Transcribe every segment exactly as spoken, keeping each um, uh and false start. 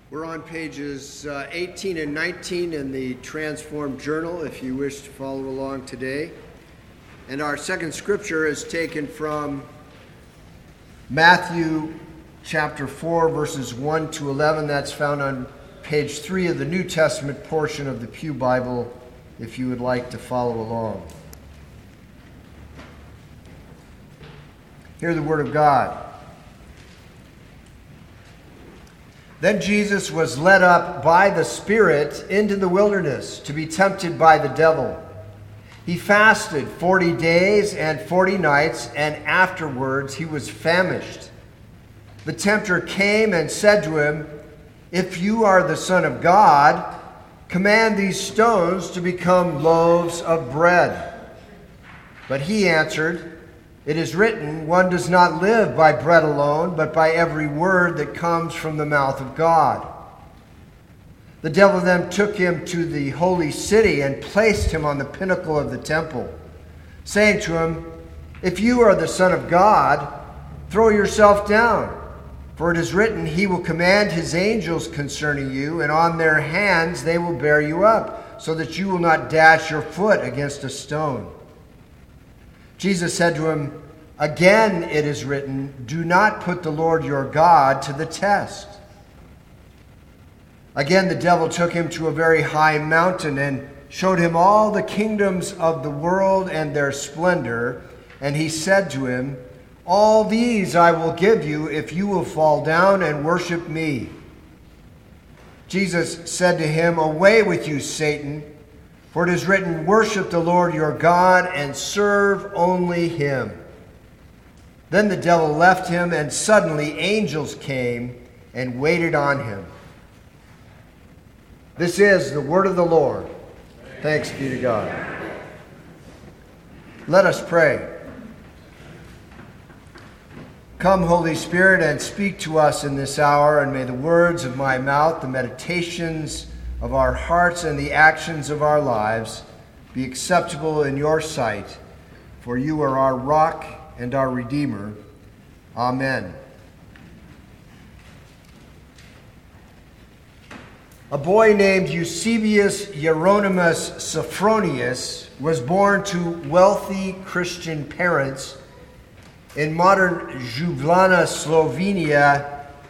We're on pages uh, eighteen and nineteen in the Transformed Journal if you wish to follow along today. And our second scripture is taken from Matthew chapter four, verses one to eleven. That's found on page three of the New Testament portion of the Pew Bible if you would like to follow along. Hear the word of God. Then Jesus was led up by the Spirit into the wilderness to be tempted by the devil. He fasted forty days and forty nights, and afterwards he was famished. The tempter came and said to him, "If you are the Son of God, command these stones to become loaves of bread." But he answered, "It is written, one does not live by bread alone, but by every word that comes from the mouth of God." The devil then took him to the holy city and placed him on the pinnacle of the temple, saying to him, "If you are the Son of God, throw yourself down. For it is written, he will command his angels concerning you, and on their hands they will bear you up, so that you will not dash your foot against a stone." Jesus said to him, "Again it is written, do not put the Lord your God to the test." Again the devil took him to a very high mountain and showed him all the kingdoms of the world and their splendor. And he said to him, "All these I will give you if you will fall down and worship me." Jesus said to him, "Away with you, Satan. For it is written, worship the Lord your God and serve only him." Then the devil left him, and suddenly angels came and waited on him. This is the word of the Lord. Thanks be to God. Let us pray. Come, Holy Spirit, and speak to us in this hour, and may the words of my mouth, the meditations of our hearts, and the actions of our lives be acceptable in your sight, for you are our rock and our Redeemer. Amen. A boy named Eusebius Hieronymus Sophronius was born to wealthy Christian parents in modern Ljubljana, Slovenia,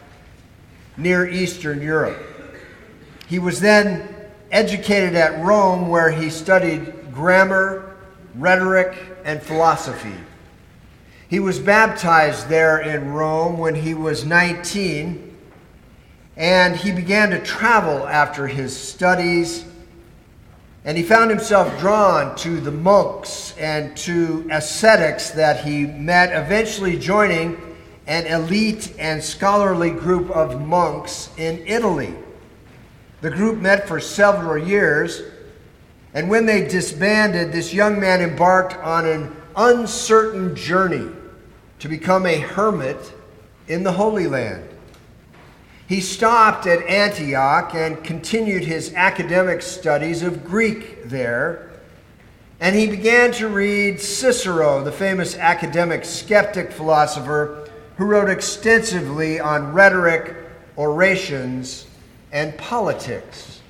near Eastern Europe. He was then educated at Rome, where he studied grammar, rhetoric, and philosophy. He was baptized there in Rome when he was nineteen, and he began to travel after his studies, and he found himself drawn to the monks and to ascetics that he met, eventually joining an elite and scholarly group of monks in Italy. The group met for several years, and when they disbanded, this young man embarked on an uncertain journey to become a hermit in the Holy Land. He stopped at Antioch and continued his academic studies of Greek there, and he began to read Cicero, the famous academic skeptic philosopher who wrote extensively on rhetoric, orations, and politics.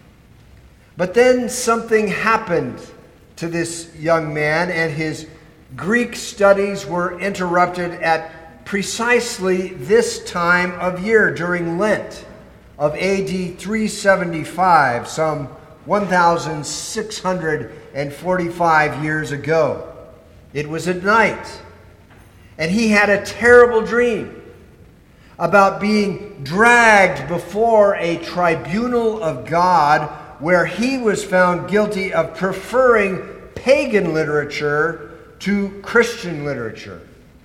But then something happened to this young man, and his Greek studies were interrupted at precisely this time of year during Lent of A D three seventy-five, some one thousand six hundred forty-five years ago. It was at night, and he had a terrible dream about being dragged before a tribunal of God, where he was found guilty of preferring pagan literature to Christian literature.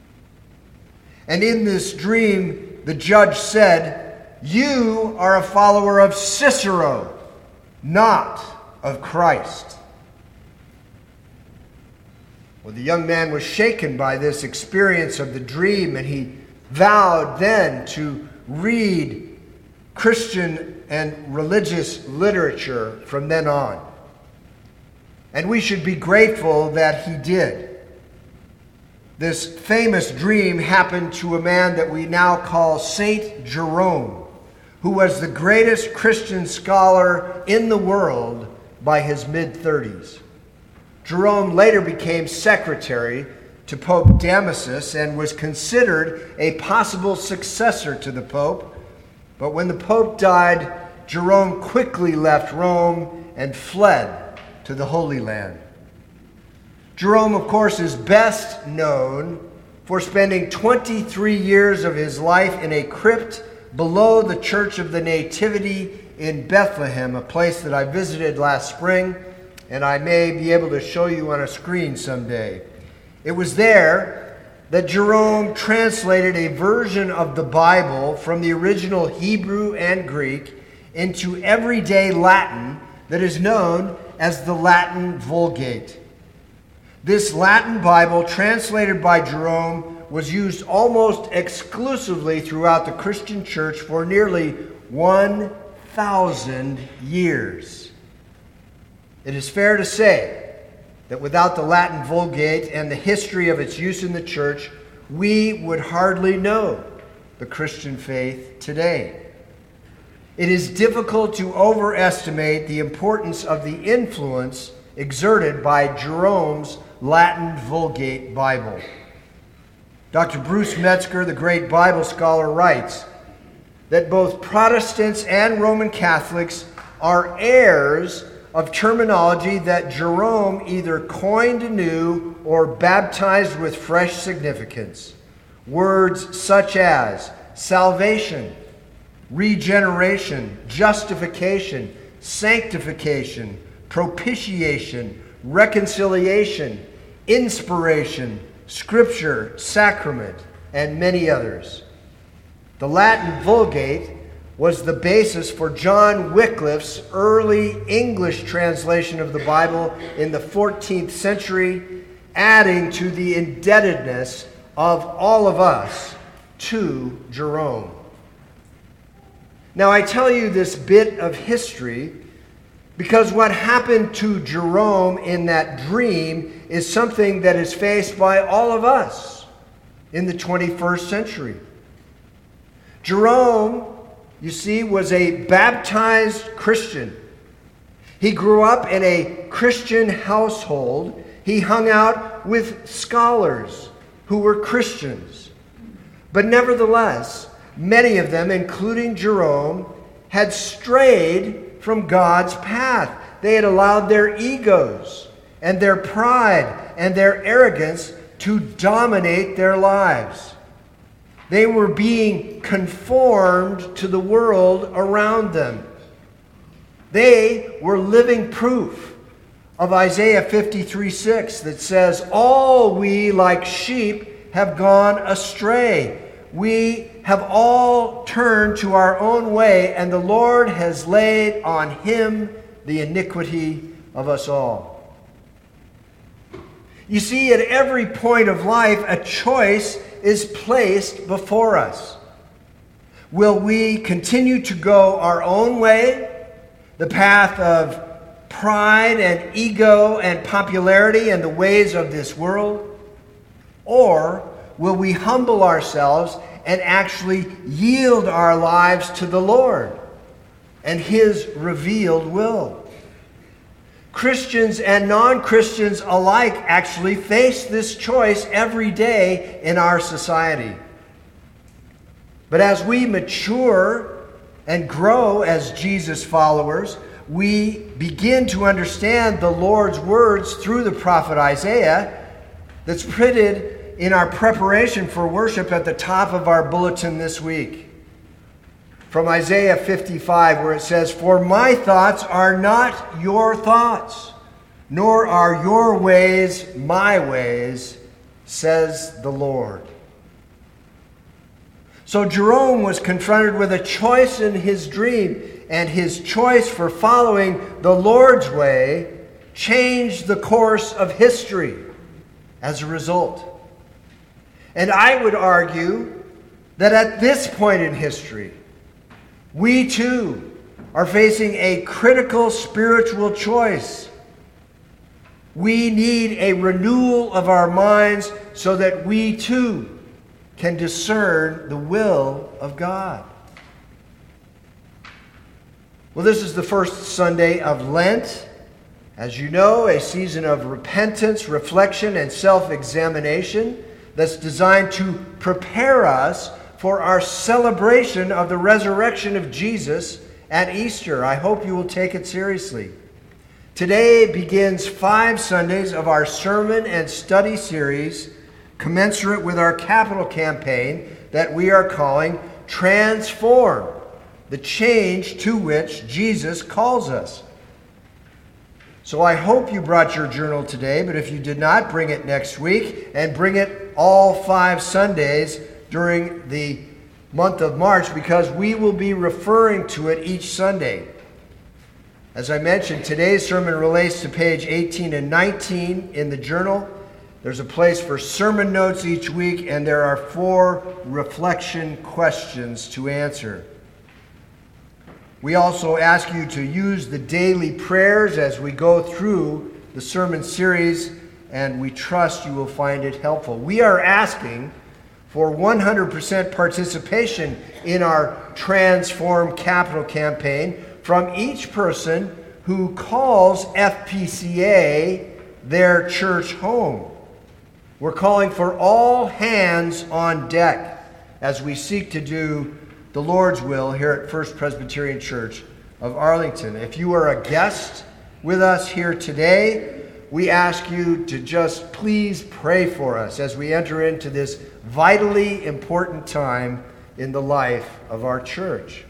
And in this dream, the judge said, "You are a follower of Cicero, not of Christ." Well, the young man was shaken by this experience of the dream, and he vowed then to read Christian and religious literature from then on. And we should be grateful that he did. This famous dream happened to a man that we now call Saint Jerome, who was the greatest Christian scholar in the world by his mid-thirties. Jerome later became secretary to Pope Damasus and was considered a possible successor to the Pope. But when the Pope died, Jerome quickly left Rome and fled to the Holy Land. Jerome, of course, is best known for spending twenty-three years of his life in a crypt below the Church of the Nativity in Bethlehem, a place that I visited last spring, and I may be able to show you on a screen someday. It was there that Jerome translated a version of the Bible from the original Hebrew and Greek into everyday Latin that is known as the Latin Vulgate. This Latin Bible, translated by Jerome, was used almost exclusively throughout the Christian church for nearly one thousand years. It is fair to say that without the Latin Vulgate and the history of its use in the church, we would hardly know the Christian faith today. It is difficult to overestimate the importance of the influence exerted by Jerome's Latin Vulgate Bible. Doctor Bruce Metzger, the great Bible scholar, writes that both Protestants and Roman Catholics are heirs of terminology that Jerome either coined anew or baptized with fresh significance. Words such as salvation, regeneration, justification, sanctification, propitiation, reconciliation, inspiration, Scripture, sacrament, and many others. The Latin Vulgate was the basis for John Wycliffe's early English translation of the Bible in the fourteenth century, adding to the indebtedness of all of us to Jerome. Now, I tell you this bit of history because what happened to Jerome in that dream is something that is faced by all of us in the twenty-first century. Jerome, you see, was a baptized Christian. He grew up in a Christian household. He hung out with scholars who were Christians. But nevertheless, many of them, including Jerome, had strayed from God's path. They had allowed their egos and their pride and their arrogance to dominate their lives. They were being conformed to the world around them. They were living proof of Isaiah fifty-three six that says, "All we like sheep have gone astray. We have all turned to our own way, and the Lord has laid on him the iniquity of us all." You see, at every point of life, a choice is placed before us. Will we continue to go our own way, the path of pride and ego and popularity and the ways of this world? Or will we humble ourselves and actually yield our lives to the Lord and His revealed will? Christians and non-Christians alike actually face this choice every day in our society. But as we mature and grow as Jesus followers, we begin to understand the Lord's words through the prophet Isaiah that's printed in our preparation for worship at the top of our bulletin this week. From Isaiah fifty-five, where it says, "For my thoughts are not your thoughts, nor are your ways my ways, says the Lord." So Jerome was confronted with a choice in his dream, and his choice for following the Lord's way changed the course of history as a result. And I would argue that at this point in history, we too are facing a critical spiritual choice. We need a renewal of our minds so that we too can discern the will of God. Well, this is the first Sunday of Lent. As you know, a season of repentance, reflection, and self-examination that's designed to prepare us for our celebration of the resurrection of Jesus at Easter. I hope you will take it seriously. Today begins five Sundays of our sermon and study series, commensurate with our capital campaign that we are calling Transform, the change to which Jesus calls us. So I hope you brought your journal today, but if you did not, bring it next week and bring it all five Sundays during the month of March, because we will be referring to it each Sunday. As I mentioned, today's sermon relates to page eighteen and nineteen in the journal. There's a place for sermon notes each week, and there are four reflection questions to answer. We also ask you to use the daily prayers as we go through the sermon series, and we trust you will find it helpful. We are asking for one hundred percent participation in our Transform Capital campaign from each person who calls F P C A their church home. We're calling for all hands on deck as we seek to do the Lord's will here at First Presbyterian Church of Arlington. If you are a guest with us here today, we ask you to just please pray for us as we enter into this vitally important time in the life of our church.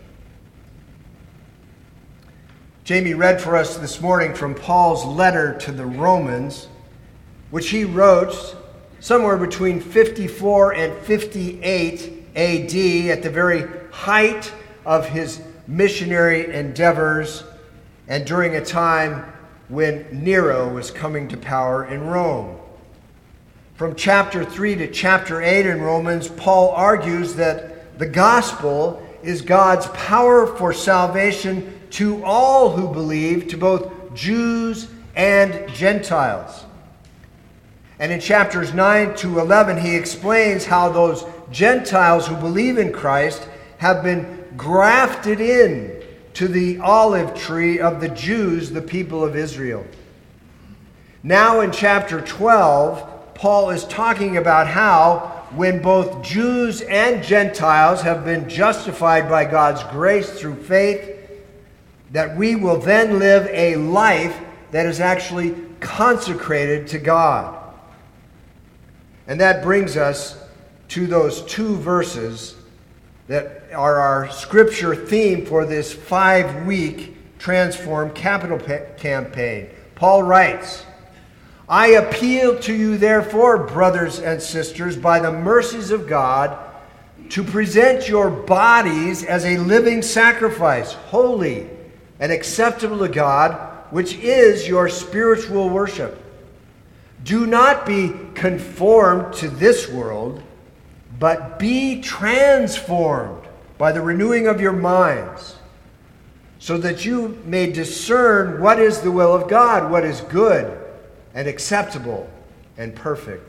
Jamie read for us this morning from Paul's letter to the Romans, which he wrote somewhere between fifty-four and fifty-eight A D at the very height of his missionary endeavors and during a time when Nero was coming to power in Rome. From chapter three to chapter eight in Romans, Paul argues that the gospel is God's power for salvation to all who believe, to both Jews and Gentiles. And in chapters nine to eleven, he explains how those Gentiles who believe in Christ have been grafted in to the olive tree of the Jews, the people of Israel. Now in chapter twelve, Paul is talking about how when both Jews and Gentiles have been justified by God's grace through faith, that we will then live a life that is actually consecrated to God. And that brings us to those two verses that are our scripture theme for this five-week Transform Capital campaign. Paul writes, I appeal to you, therefore, brothers and sisters, by the mercies of God, to present your bodies as a living sacrifice, holy and acceptable to God, which is your spiritual worship. Do not be conformed to this world, but be transformed by the renewing of your minds, so that you may discern what is the will of God, what is good and acceptable and perfect.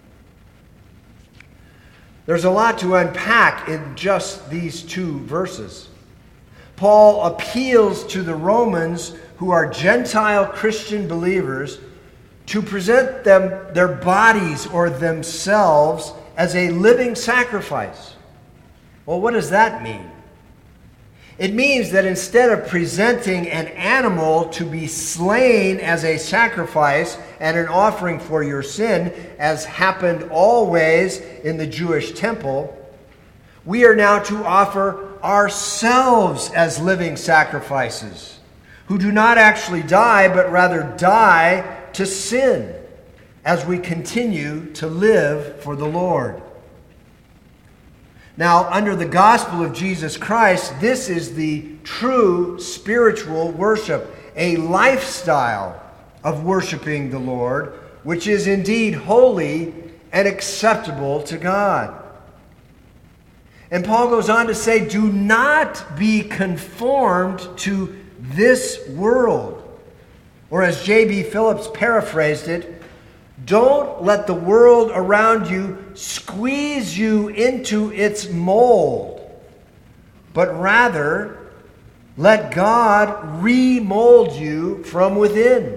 There's a lot to unpack in just these two verses. Paul appeals to the Romans, who are Gentile Christian believers, to present them their bodies or themselves as a living sacrifice. Well, what does that mean? It means that instead of presenting an animal to be slain as a sacrifice and an offering for your sin, as happened always in the Jewish temple, we are now to offer ourselves as living sacrifices, who do not actually die, but rather die to sin as we continue to live for the Lord. Now, under the gospel of Jesus Christ, this is the true spiritual worship, a lifestyle of worshiping the Lord, which is indeed holy and acceptable to God. And Paul goes on to say, do not be conformed to this world. Or as J B Phillips paraphrased it, don't let the world around you squeeze you into its mold, but rather Let God remold you from within.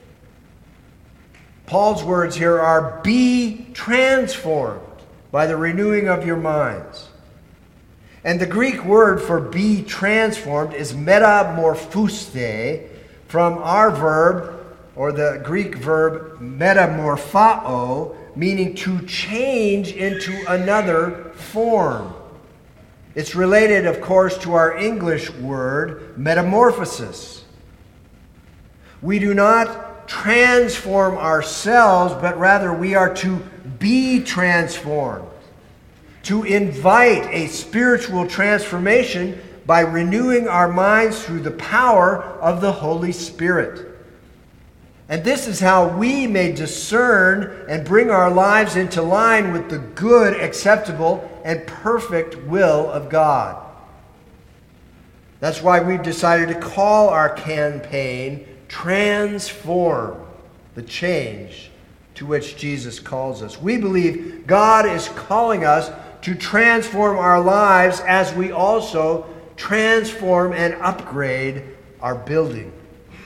Paul's words here are, be transformed by the renewing of your minds. And the Greek word for be transformed is metamorphuste, from our verb, or the Greek verb metamorphao, meaning to change into another form. It's related, of course, to our English word metamorphosis. We do not transform ourselves, but rather we are to be transformed, to invite a spiritual transformation by renewing our minds through the power of the Holy Spirit. And this is how we may discern and bring our lives into line with the good, acceptable, and perfect will of God. That's why we've decided to call our campaign Transform, the change to which Jesus calls us. We believe God is calling us to transform our lives as we also transform and upgrade our building.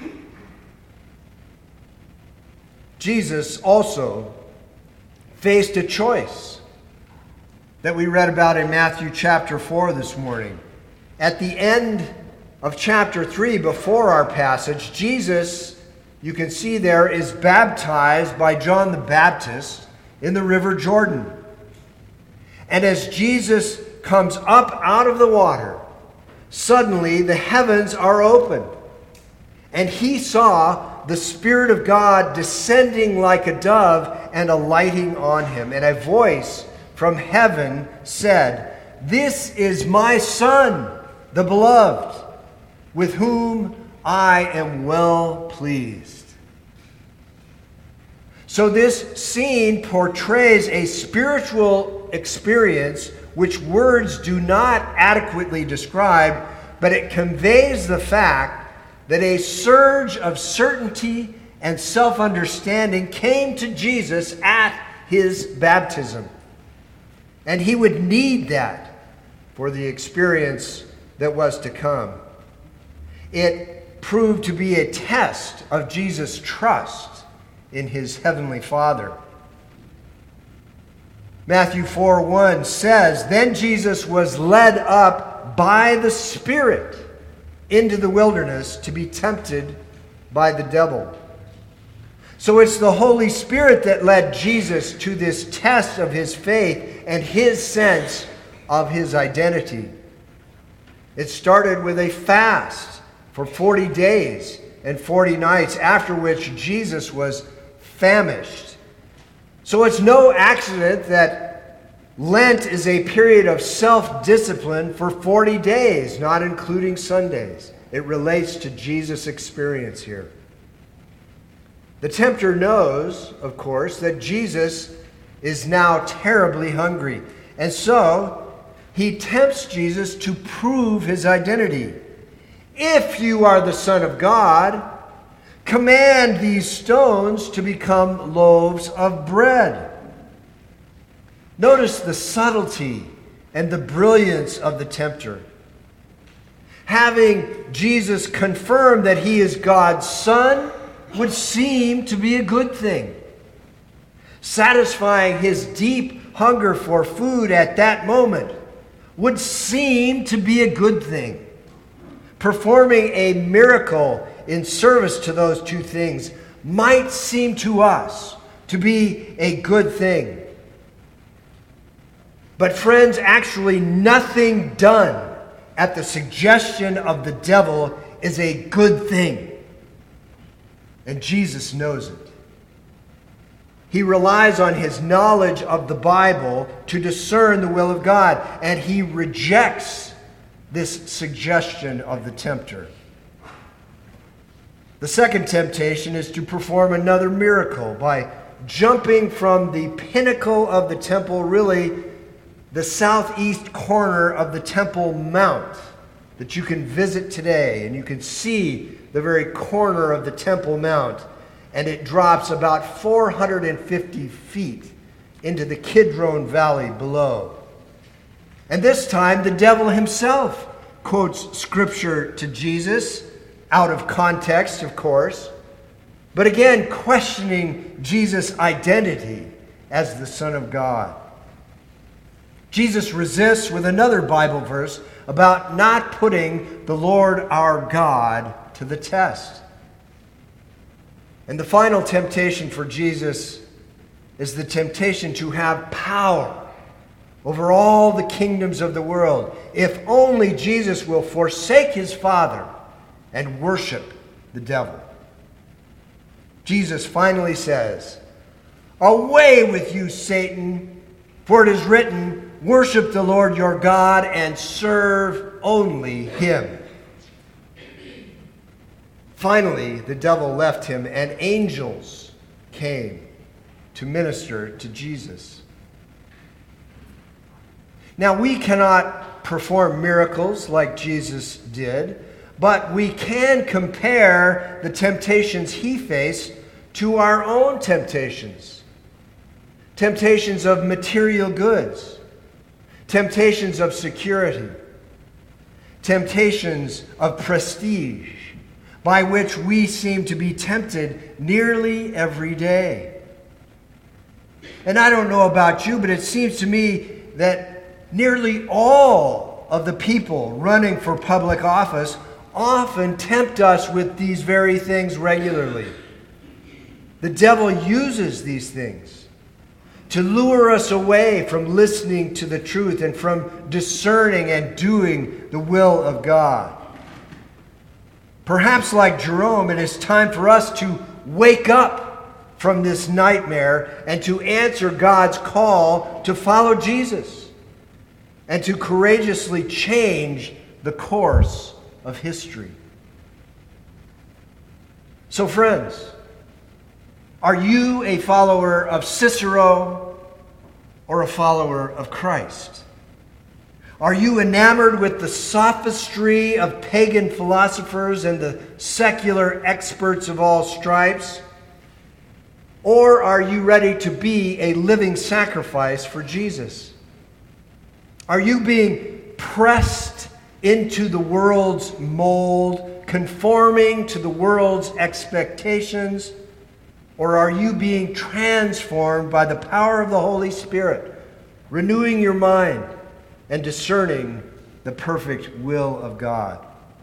Jesus also faced a choice that we read about in Matthew chapter four this morning. At the end of chapter three, before our passage, Jesus, you can see there, is baptized by John the Baptist in the River Jordan. And as Jesus comes up out of the water, suddenly the heavens are opened, and he saw the Spirit of God descending like a dove and alighting on him. And a voice from heaven said, "This is my Son, the beloved, with whom I am well pleased." So this scene portrays a spiritual experience which words do not adequately describe, but it conveys the fact that a surge of certainty and self-understanding came to Jesus at his baptism. And he would need that for the experience that was to come. It proved to be a test of Jesus' trust in his heavenly Father. Matthew four one says, "Then Jesus was led up by the Spirit into the wilderness to be tempted by the devil." So it's the Holy Spirit that led Jesus to this test of his faith and his sense of his identity. It started with a fast for forty days and forty nights, after which Jesus was famished. So it's no accident that Lent is a period of self-discipline for forty days, not including Sundays. It relates to Jesus' experience here. The tempter knows, of course, that Jesus is now terribly hungry. And so he tempts Jesus to prove his identity. "If you are the Son of God, command these stones to become loaves of bread." Notice the subtlety and the brilliance of the tempter. Having Jesus confirm that he is God's Son would seem to be a good thing. Satisfying his deep hunger for food at that moment would seem to be a good thing. Performing a miracle in service to those two things might seem to us to be a good thing. But friends, actually nothing done at the suggestion of the devil is a good thing. And Jesus knows it. He relies on his knowledge of the Bible to discern the will of God, and he rejects this suggestion of the tempter. The second temptation is to perform another miracle by jumping from the pinnacle of the temple, really the southeast corner of the Temple Mount that you can visit today, and you can see the very corner of the Temple Mount, and it drops about four hundred fifty feet into the Kidron Valley below. And this time the devil himself quotes Scripture to Jesus, out of context, of course, but again, questioning Jesus' identity as the Son of God. Jesus resists with another Bible verse about not putting the Lord our God to the test. And the final temptation for Jesus is the temptation to have power over all the kingdoms of the world, if only Jesus will forsake his Father and worship the devil. Jesus finally says, "Away with you, Satan, for it is written, worship the Lord your God and serve only him." Finally, the devil left him, and angels came to minister to Jesus. Now, we cannot perform miracles like Jesus did, but we can compare the temptations he faced to our own temptations. Temptations of material goods, temptations of security, temptations of prestige, by which we seem to be tempted nearly every day. And I don't know about you, but it seems to me that nearly all of the people running for public office often tempt us with these very things regularly. The devil uses these things to lure us away from listening to the truth and from discerning and doing the will of God. Perhaps like Jerome, it is time for us to wake up from this nightmare and to answer God's call to follow Jesus and to courageously change the course of history. So, friends, are you a follower of Cicero or a follower of Christ? Are you enamored with the sophistry of pagan philosophers and the secular experts of all stripes? Or are you ready to be a living sacrifice for Jesus? Are you being pressed into the world's mold, conforming to the world's expectations? Or are you being transformed by the power of the Holy Spirit, renewing your mind and discerning the perfect will of God?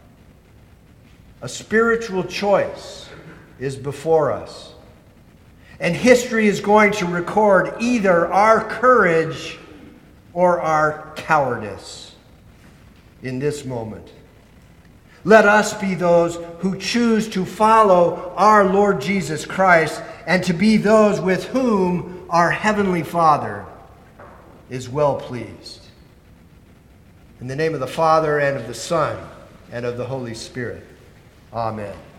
A spiritual choice is before us. And history is going to record either our courage or our cowardice in this moment. Let us be those who choose to follow our Lord Jesus Christ and to be those with whom our Heavenly Father is well pleased. In the name of the Father, and of the Son, and of the Holy Spirit. Amen.